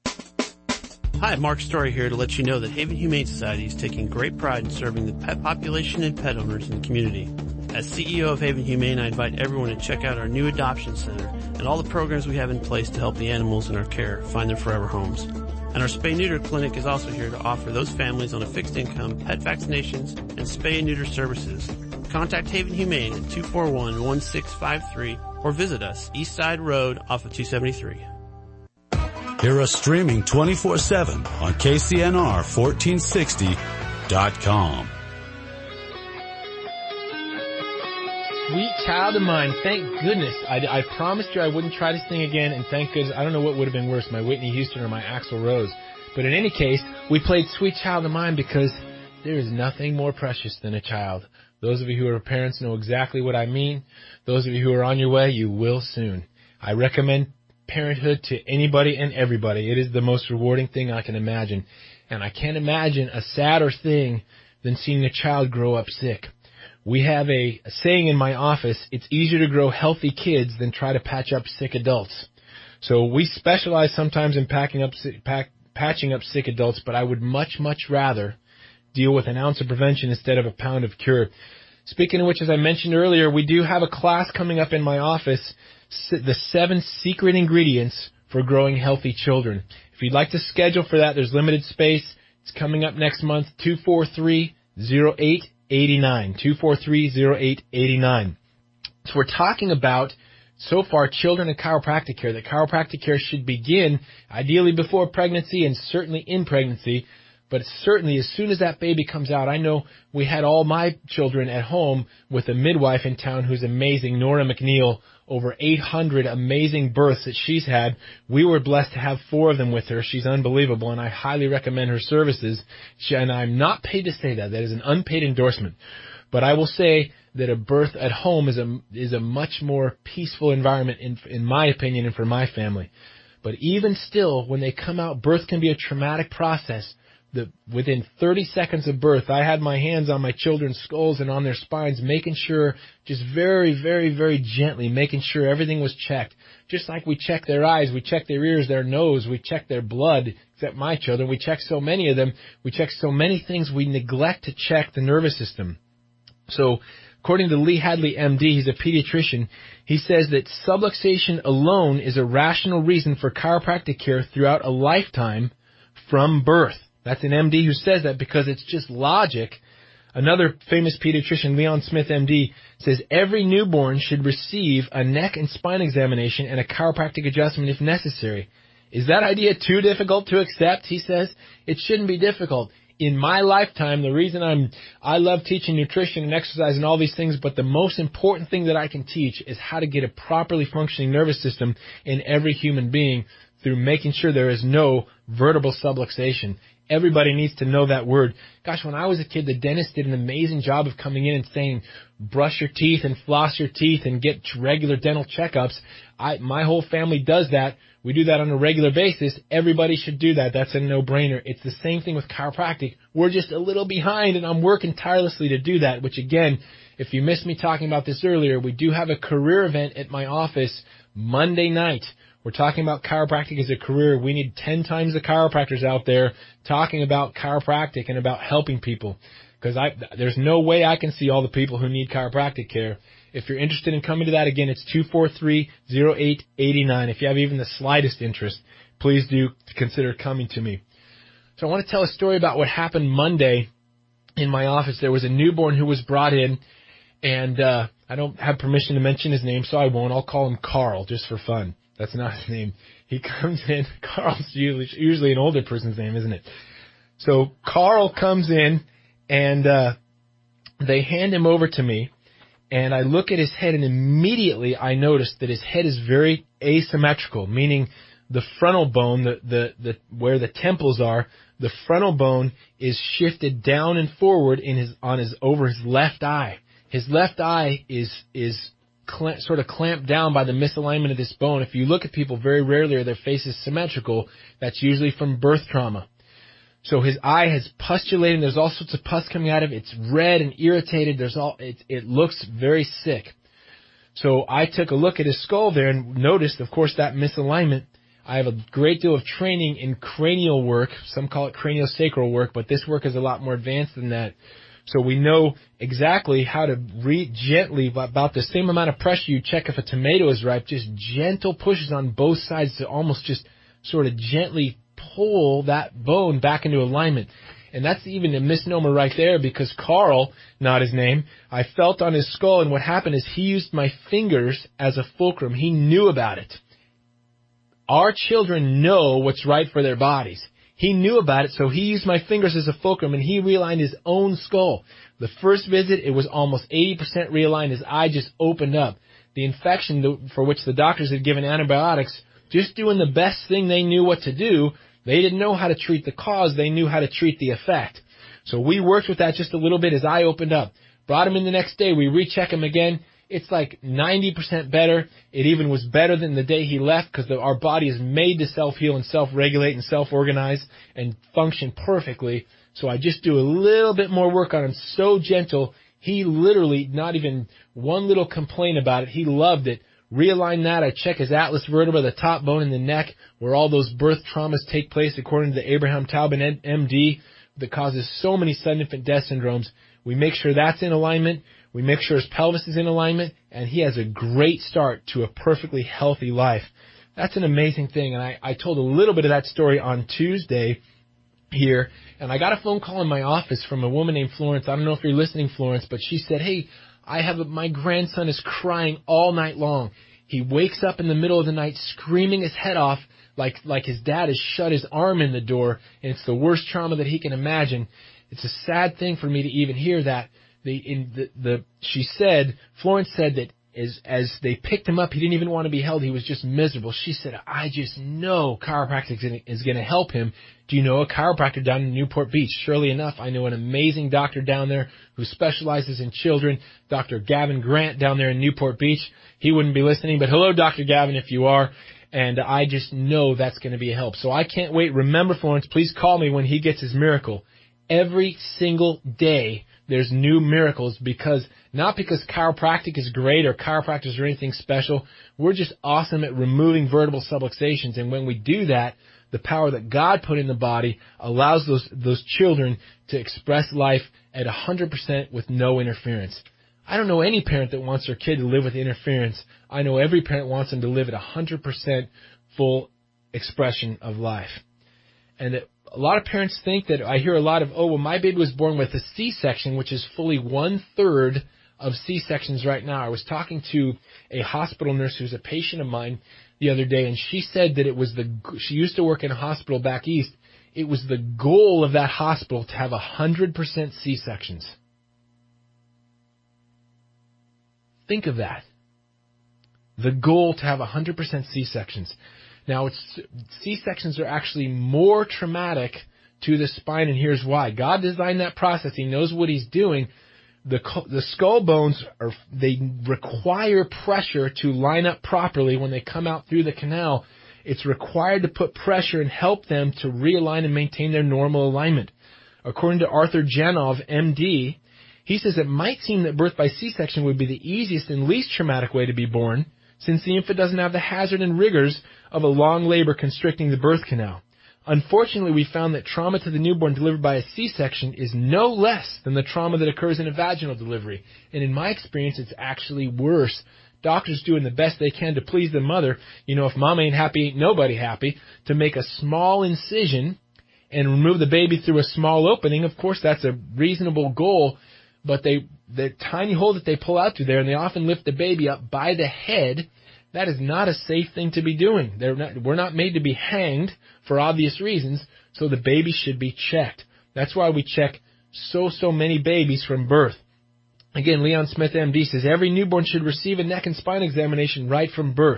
Hi, Mark Story here to let you know that Haven Humane Society is taking great pride in serving the pet population and pet owners in the community. As C E O of Haven Humane, I invite everyone to check out our new adoption center and all the programs we have in place to help the animals in our care find their forever homes. And our spay-neuter clinic is also here to offer those families on a fixed income pet vaccinations and spay and neuter services. Contact Haven Humane at two four one, one six five three or visit us East Side Road off of two seventy-three. Hear us streaming twenty-four seven on K C N R fourteen sixty dot com. Sweet Child of Mine, thank goodness. I, I promised you I wouldn't try to sing again, and thank goodness. I don't know what would have been worse, my Whitney Houston or my Axl Rose. But in any case, we played Sweet Child of Mine because there is nothing more precious than a child. Those of you who are parents know exactly what I mean. Those of you who are on your way, you will soon. I recommend parenthood to anybody and everybody. It is the most rewarding thing I can imagine. And I can't imagine a sadder thing than seeing a child grow up sick. We have a, a saying in my office, it's easier to grow healthy kids than try to patch up sick adults. So we specialize sometimes in packing up, pack, patching up sick adults, but I would much, much rather deal with an ounce of prevention instead of a pound of cure. Speaking of which, as I mentioned earlier, we do have a class coming up in my office, the seven secret ingredients for growing healthy children. If you'd like to schedule for that, there's limited space. It's coming up next month, two four three, zero eight eight nine, two four three, zero eight eight nine. So we're talking about, so far, children and chiropractic care. That chiropractic care should begin ideally before pregnancy and certainly in pregnancy, but certainly as soon as that baby comes out. I know we had all my children at home with a midwife in town who's amazing, Nora McNeil, over eight hundred amazing births that she's had. We were blessed to have four of them with her. She's unbelievable, and I highly recommend her services. She, and I'm not paid to say that. That is an unpaid endorsement. But I will say that a birth at home is a is a much more peaceful environment, in in my opinion, and for my family. But even still, when they come out, birth can be a traumatic process. The, within thirty seconds of birth, I had my hands on my children's skulls and on their spines, making sure, just very, very, very gently, making sure everything was checked. Just like we check their eyes, we check their ears, their nose, we check their blood, except my children. We check so many of them. We check so many things, we neglect to check the nervous system. So, according to Lee Hadley, M D, he's a pediatrician, he says that subluxation alone is a rational reason for chiropractic care throughout a lifetime from birth. That's an M D who says that because it's just logic Another famous pediatrician, Leon Smith, M D, says every newborn should receive a neck and spine examination and a chiropractic adjustment if necessary. Is that idea too difficult to accept? He says it shouldn't be difficult. In my lifetime, the reason I'm, I love teaching nutrition and exercise and all these things, but the most important thing that I can teach is how to get a properly functioning nervous system in every human being through making sure there is no vertebral subluxation. Everybody needs to know that word. Gosh, when I was a kid, the dentist did an amazing job of coming in and saying, brush your teeth and floss your teeth and get regular dental checkups. I, my whole family does that. We do that on a regular basis. Everybody should do that. That's a no-brainer. It's the same thing with chiropractic. We're just a little behind, and I'm working tirelessly to do that, which, again, if you missed me talking about this earlier, we do have a career event at my office Monday night. We're talking about chiropractic as a career. We need ten times the chiropractors out there talking about chiropractic and about helping people. Because I, there's no way I can see all the people who need chiropractic care. If you're interested in coming to that, again, it's two four three, oh eight eight nine. If you have even the slightest interest, please do consider coming to me. So I want to tell a story about what happened Monday in my office. There was a newborn who was brought in, and uh, I don't have permission to mention his name, so I won't. I'll call him Carl just for fun. That's not his name. He comes in. Carl's usually, usually an older person's name, isn't it? So Carl comes in, and uh, they hand him over to me, and I look at his head, and immediately I notice that his head is very asymmetrical, meaning the frontal bone, the, the, the where the temples are, the frontal bone is shifted down and forward in his on his over his left eye. His left eye is is Clamp, sort of clamped down by the misalignment of this bone. If you look at people, very rarely are their faces symmetrical. That's usually from birth trauma. So his eye has pustulated. There's all sorts of pus coming out of it. It's red and irritated. There's all. It, it looks very sick. So I took a look at his skull there and noticed, of course, that misalignment. I have a great deal of training in cranial work. Some call it craniosacral work, but this work is a lot more advanced than that. So we know exactly how to re- gently, about the same amount of pressure you check if a tomato is ripe, just gentle pushes on both sides to almost just sort of gently pull that bone back into alignment. And that's even a misnomer right there, because Carl, not his name, I felt on his skull, and what happened is he used my fingers as a fulcrum. He knew about it. Our children know what's right for their bodies. He knew about it, so he used my fingers as a fulcrum, and he realigned his own skull. The first visit, it was almost eighty percent realigned. His eye just opened up. The infection for which the doctors had given antibiotics, just doing the best thing they knew what to do. They didn't know how to treat the cause. They knew how to treat the effect. So we worked with that just a little bit. His eye opened up. Brought him in the next day. We recheck him again. It's like ninety percent better. It even was better than the day he left, because our body is made to self-heal and self-regulate and self-organize and function perfectly. So I just do a little bit more work on him. So gentle. He literally, not even one little complaint about it. He loved it. Realign that. I check his atlas vertebra, the top bone in the neck, where all those birth traumas take place according to the Abraham Taubman M D that causes so many sudden infant death syndromes. We make sure that's in alignment. We make sure his pelvis is in alignment, and he has a great start to a perfectly healthy life. That's an amazing thing, and I, I told a little bit of that story on Tuesday here, and I got a phone call in my office from a woman named Florence. I don't know if you're listening, Florence, but she said, hey, I have a, my grandson is crying all night long. He wakes up in the middle of the night screaming his head off like like his dad has shut his arm in the door, and it's the worst trauma that he can imagine. It's a sad thing for me to even hear that. The, in the, the, she said, Florence said that as, as they picked him up, he didn't even want to be held. He was just miserable. She said, I just know chiropractic is going to help him. Do you know a chiropractor down in Newport Beach? Surely enough, I know an amazing doctor down there who specializes in children, Doctor Gavin Grant down there in Newport Beach. He wouldn't be listening, but hello, Doctor Gavin, if you are. And I just know that's going to be a help. So I can't wait. Remember, Florence, please call me when he gets his miracle. Every single day, there's new miracles, because not because chiropractic is great or chiropractors are anything special. We're just awesome at removing vertebral subluxations. And when we do that, the power that God put in the body allows those those children to express life at one hundred percent with no interference. I don't know any parent that wants their kid to live with interference. I know every parent wants them to live at one hundred percent full expression of life. And that a lot of parents think that I hear a lot of, oh, well, my baby was born with a C-section, which is fully one-third of C-sections right now. I was talking to a hospital nurse who's a patient of mine the other day, and she said that it was the, she used to work in a hospital back east. It was the goal of that hospital to have one hundred percent C-sections. Think of that. The goal to have one hundred percent C-sections. Now, it's, C-sections are actually more traumatic to the spine, and here's why. God designed that process. He knows what He's doing. The the skull bones, are they require pressure to line up properly when they come out through the canal. It's required to put pressure and help them to realign and maintain their normal alignment. According to Arthur Janov, M D, he says it might seem that birth by C-section would be the easiest and least traumatic way to be born, since the infant doesn't have the hazard and rigors of a long labor constricting the birth canal. Unfortunately, we found that trauma to the newborn delivered by a C-section is no less than the trauma that occurs in a vaginal delivery. And in my experience, it's actually worse. Doctors doing the best they can to please the mother. You know, if mama ain't happy, ain't nobody happy. To make a small incision and remove the baby through a small opening, of course, that's a reasonable goal. But they, the tiny hole that they pull out through there, and they often lift the baby up by the head. That is not a safe thing to be doing. They're not, we're not made to be hanged for obvious reasons, so the baby should be checked. That's why we check so, so many babies from birth. Again, Leon Smith, M D, says every newborn should receive a neck and spine examination right from birth.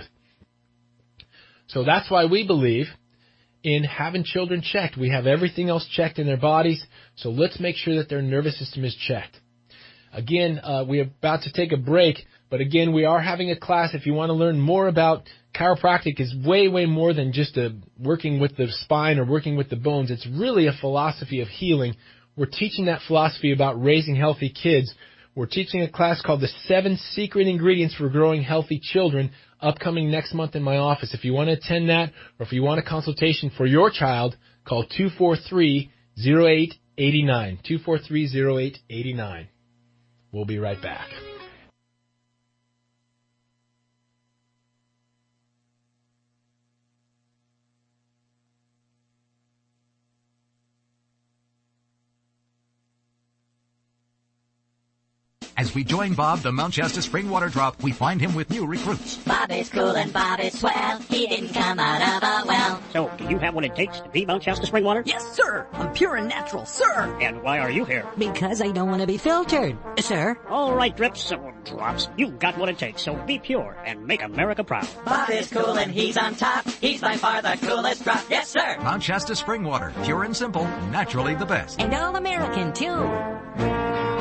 So that's why we believe in having children checked. We have everything else checked in their bodies, so let's make sure that their nervous system is checked. Again, uh, we're about to take a break, but again, we are having a class. If you want to learn more about chiropractic, is way, way more than just a working with the spine or working with the bones. It's really a philosophy of healing. We're teaching that philosophy about raising healthy kids. We're teaching a class called The Seven Secret Ingredients for Growing Healthy Children, upcoming next month in my office. If you want to attend that, or if you want a consultation for your child, call two four three, zero eight eight nine, two four three, zero eight eight nine. We'll be right back. As we join Bob, the Mount Shasta Spring Water Drop, we find him with new recruits. Bob is cool and Bob is swell. He didn't come out of a well. So, do you have what it takes to be Mount Shasta Spring Water? Yes, sir. I'm pure and natural, sir. And why are you here? Because I don't want to be filtered, sir. All right, Drips, or Drops, you've got what it takes, so be pure and make America proud. Bob is cool and he's on top. He's by far the coolest drop. Yes, sir. Mount Shasta Spring Water, pure and simple, naturally the best. And all-American, too.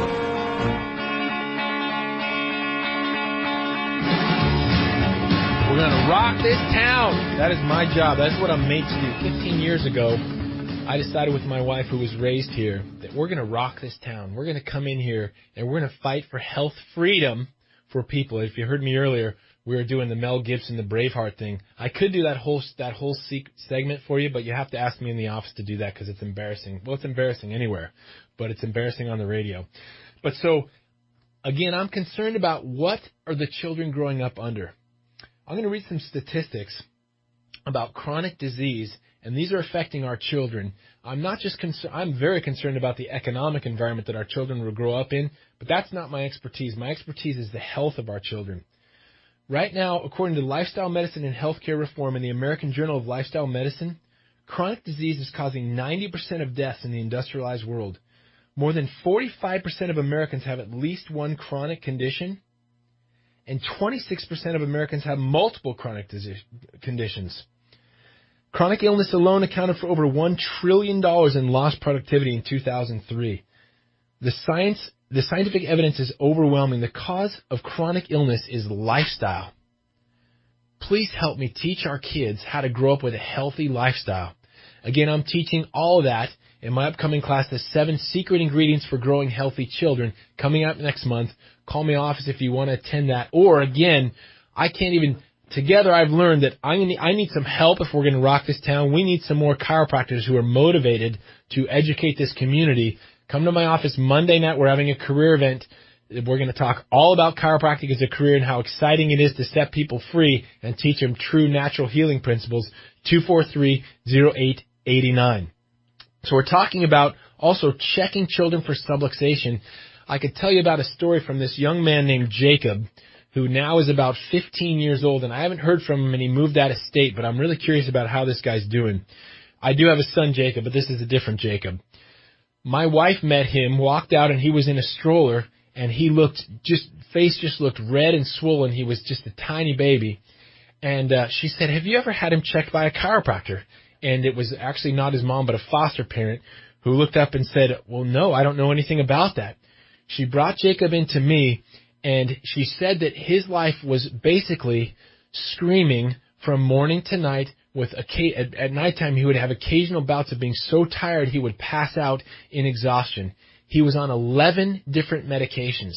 We're going to rock this town. That is my job. That's what I'm made to do. Fifteen years ago, I decided with my wife, who was raised here, that we're going to rock this town. We're going to come in here, and we're going to fight for health freedom for people. If you heard me earlier, we were doing the Mel Gibson, the Braveheart thing. I could do that whole that whole segment for you, but you have to ask me in the office to do that because it's embarrassing. Well, it's embarrassing anywhere, but it's embarrassing on the radio. But so, again, I'm concerned about what are the children growing up under. I'm going to read some statistics about chronic disease, and these are affecting our children. I'm not just concerned, I'm very concerned about the economic environment that our children will grow up in, but that's not my expertise. My expertise is the health of our children. Right now, according to Lifestyle Medicine and Healthcare Reform in the American Journal of Lifestyle Medicine, chronic disease is causing ninety percent of deaths in the industrialized world. More than forty-five percent of Americans have at least one chronic condition, and twenty-six percent of Americans have multiple chronic disease conditions. Chronic illness alone accounted for over one trillion dollars in lost productivity in two thousand three. The science, the scientific evidence is overwhelming. The cause of chronic illness is lifestyle. Please help me teach our kids how to grow up with a healthy lifestyle. Again, I'm teaching all of that in my upcoming class, The Seven Secret Ingredients for Growing Healthy Children, coming up next month. Call me office if you want to attend that. Or, again, I can't even... Together, I've learned that I need, I need some help if we're going to rock this town. We need some more chiropractors who are motivated to educate this community. Come to my office Monday night. We're having a career event. We're going to talk all about chiropractic as a career and how exciting it is to set people free and teach them true natural healing principles. two four three, zero eight eight nine. So we're talking about also checking children for subluxation. I could tell you about a story from this young man named Jacob, who now is about fifteen years old, and I haven't heard from him, and he moved out of state, but I'm really curious about how this guy's doing. I do have a son, Jacob, but this is a different Jacob. My wife met him, walked out, and he was in a stroller, and he looked just, face just looked red and swollen. He was just a tiny baby. And uh, she said, have you ever had him checked by a chiropractor? And it was actually not his mom, but a foster parent who looked up and said, well, no, I don't know anything about that. She brought Jacob into me, and she said that his life was basically screaming from morning to night. With a, at, at nighttime, he would have occasional bouts of being so tired he would pass out in exhaustion. He was on eleven different medications,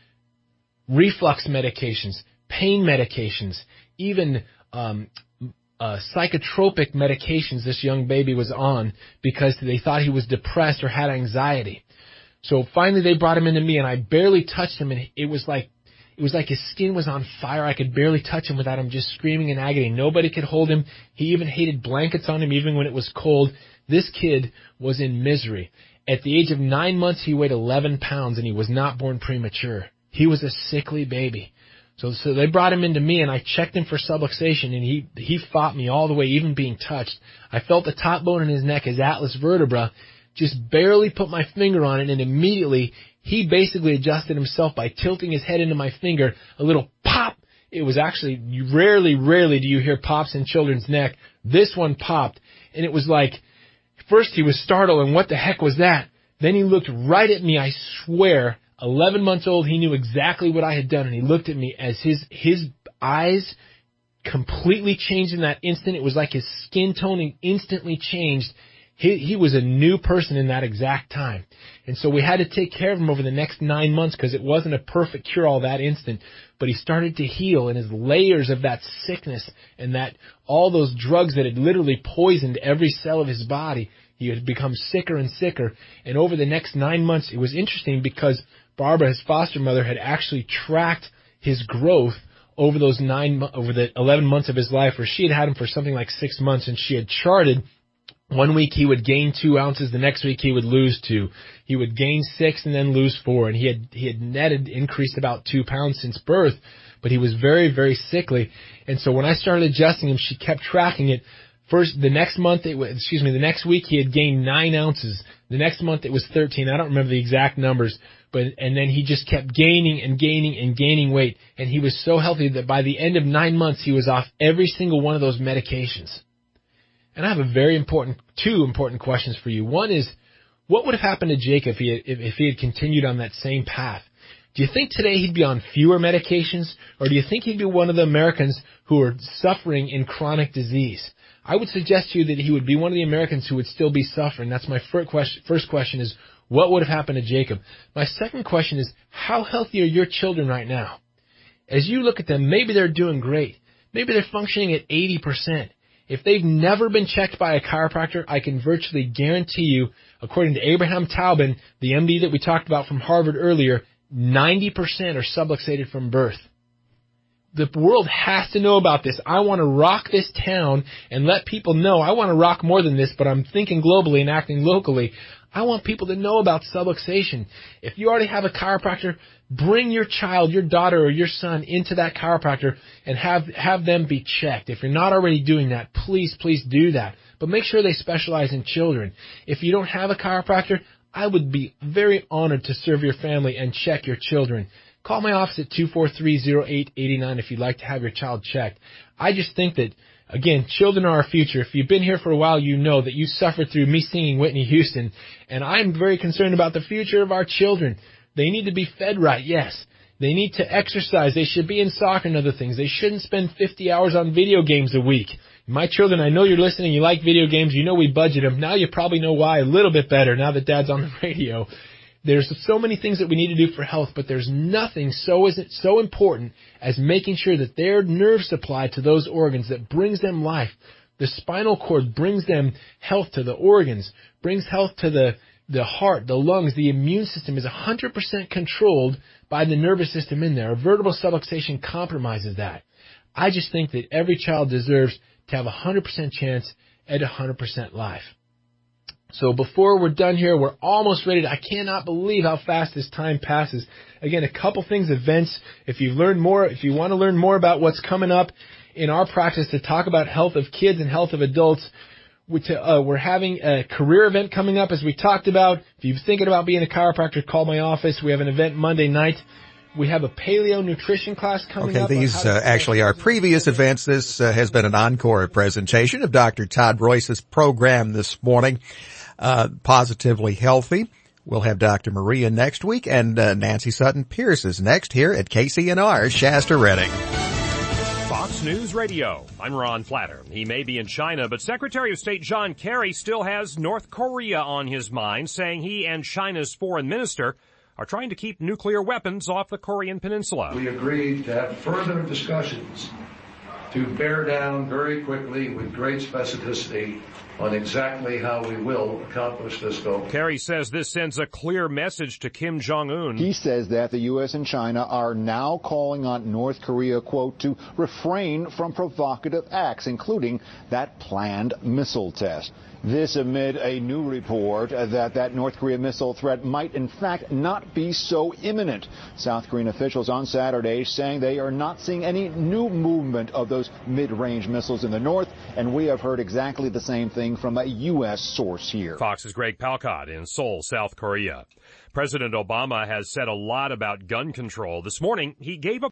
reflux medications, pain medications, even um, uh, psychotropic medications this young baby was on because they thought he was depressed or had anxiety. So finally they brought him into me, and I barely touched him, and it was like it was like his skin was on fire. I could barely touch him without him just screaming in agony. Nobody could hold him. He even hated blankets on him even when it was cold. This kid was in misery. At the age of nine months, he weighed eleven pounds, and he was not born premature. He was a sickly baby. So, so they brought him into me, and I checked him for subluxation, and he, he fought me all the way, even being touched. I felt the top bone in his neck, his atlas vertebra, just barely put my finger on it, and immediately he basically adjusted himself by tilting his head into my finger. A little pop. It was actually, rarely, rarely do you hear pops in children's neck. This one popped, and it was like, first he was startled, and what the heck was that? Then he looked right at me, I swear. eleven months old, he knew exactly what I had done, and he looked at me as his his eyes completely changed in that instant. It was like his skin tone instantly changed. He, he was a new person in that exact time. And so we had to take care of him over the next nine months because it wasn't a perfect cure-all that instant. But he started to heal, and his layers of that sickness and that all those drugs that had literally poisoned every cell of his body, he had become sicker and sicker. And over the next nine months, it was interesting because Barbara, his foster mother, had actually tracked his growth over those nine, over the eleven months of his life, where she had had him for something like six months, and she had charted. One week he would gain two ounces, the next week he would lose two. He would gain six and then lose four, and he had he had netted increased about two pounds since birth, but he was very, very sickly. And so when I started adjusting him, she kept tracking it. First, the next month, it was, excuse me, the next week he had gained nine ounces. The next month it was thirteen. I don't remember the exact numbers, but and then he just kept gaining and gaining and gaining weight, and he was so healthy that by the end of nine months he was off every single one of those medications. And I have a very important, two important questions for you. One is, what would have happened to Jake if he had, if, if he had continued on that same path? Do you think today he'd be on fewer medications, or do you think he'd be one of the Americans who are suffering in chronic disease? I would suggest to you that he would be one of the Americans who would still be suffering. That's my first question. First question is, what would have happened to Jacob? My second question is, how healthy are your children right now? As you look at them, maybe they're doing great. Maybe they're functioning at eighty percent. If they've never been checked by a chiropractor, I can virtually guarantee you, according to Abraham Taubin, the M D that we talked about from Harvard earlier, ninety percent are subluxated from birth. The world has to know about this. I want to rock this town and let people know. I want to rock more than this, but I'm thinking globally and acting locally. I want people to know about subluxation. If you already have a chiropractor, bring your child, your daughter, or your son into that chiropractor and have have them be checked. If you're not already doing that, please, please do that. But make sure they specialize in children. If you don't have a chiropractor, I would be very honored to serve your family and check your children. Call my office at two four three, zero eight eight nine if you'd like to have your child checked. I just think that, again, children are our future. If you've been here for a while, you know that you suffered through me singing Whitney Houston, and I'm very concerned about the future of our children. They need to be fed right, yes. They need to exercise. They should be in soccer and other things. They shouldn't spend fifty hours on video games a week. My children, I know you're listening, you like video games, you know we budget them. Now you probably know why a little bit better now that Dad's on the radio. There's so many things that we need to do for health, but there's nothing so isn't so important as making sure that their nerve supply to those organs that brings them life. The spinal cord brings them health to the organs, brings health to the, the heart, the lungs. The immune system is one hundred percent controlled by the nervous system in there. A vertebral subluxation compromises that. I just think that every child deserves to have a one hundred percent chance at a one hundred percent life. So before we're done here, we're almost ready to, I cannot believe how fast this time passes. Again, a couple things, events. If you learn more, if you want to learn more about what's coming up in our practice to talk about health of kids and health of adults, we're having a career event coming up, as we talked about. If you're thinking about being a chiropractor, call my office. We have an event Monday night. We have a paleo nutrition class coming okay, up. Okay, these uh, actually are previous events. This uh, has been an encore presentation of Doctor Todd Royce's program this morning, uh, Positively Healthy. We'll have Doctor Maria next week, and uh, Nancy Sutton Pierce is next here at K C N R Shasta Redding. Fox News Radio. I'm Ron Flatter. He may be in China, but Secretary of State John Kerry still has North Korea on his mind, saying he and China's foreign minister are trying to keep nuclear weapons off the Korean peninsula. We agreed to have further discussions to bear down very quickly with great specificity on exactly how we will accomplish this goal. Kerry says this sends a clear message to Kim Jong-un. He says that the U S and China are now calling on North Korea, quote, to refrain from provocative acts, including that planned missile test. This amid a new report that that North Korea missile threat might in fact not be so imminent. South Korean officials on Saturday saying they are not seeing any new movement of those mid-range missiles in the north, and we have heard exactly the same thing from a U S source here. Fox's Greg Palcott in Seoul, South Korea. President Obama has said a lot about gun control. This morning, he gave a